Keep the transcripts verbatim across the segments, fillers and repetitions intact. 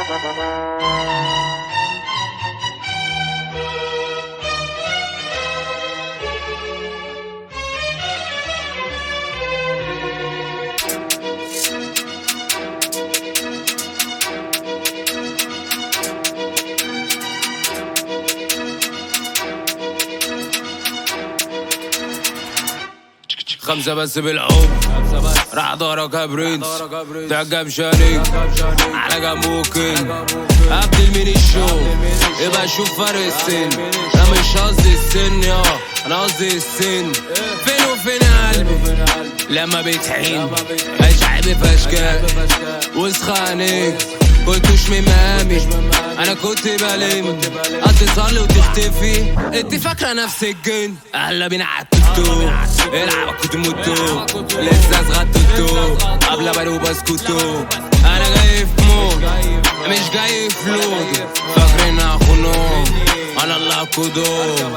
خمسة بس بالحب راح دورك يا برنس تعجب شانك على جنب ممكن ابدل من الشو يبقى شوف فرق السن. انا مش قصدي السن يا انا قصدي السن. فين وفين قلبي لما بتحين اشعبي في اشكال وسخانك كنتوش من مقامي انا كنت بلم هتظهرلي وتختفي. انت فاكره نفسك جن اهلا بينا عالتوتو العب كنت موتو لسه صغطتو قبل بلو بسكوتو. انا جاي في مود مش جاي في لود فاكرين اخونهم انا الله قدوم.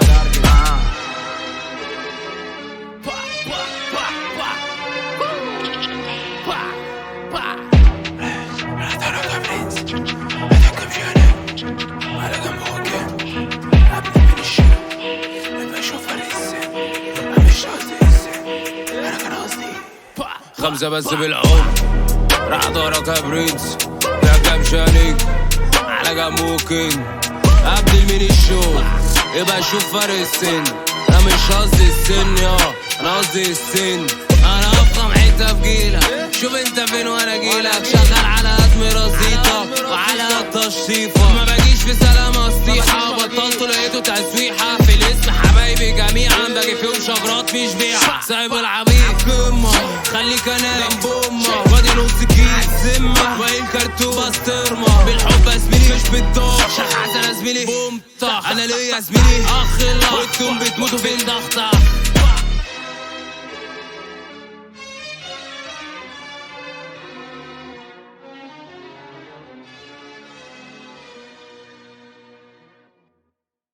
خمسة بس بالحب راح دورك يا برنس تعجب شانك على جنب ممكن ابدل من الشو يبقى شوف فرق السن. انا مش قصدي السن يا انا قصدي السن. انا افخم حته في جيلك شوف انت فين وانا جيلك شغال على قد رصيدك وعلى قد تشطيفك ما باجيش في سلامة سطيحة بطلته لقيته تسويحة في الاسم حبايبي جميعا باجي فيهم شجرات مش بيعة سايب العبيد قمة خليك انا جنب امك فاضي نص كيس ذمة واقيل كرتون بسطرمة بالحب يا زميلي مش بالضغط شحاتة يا زميلي بوم طخ انا ليا يا زميلي اخ الله وانتم بتموتوا في الضغطة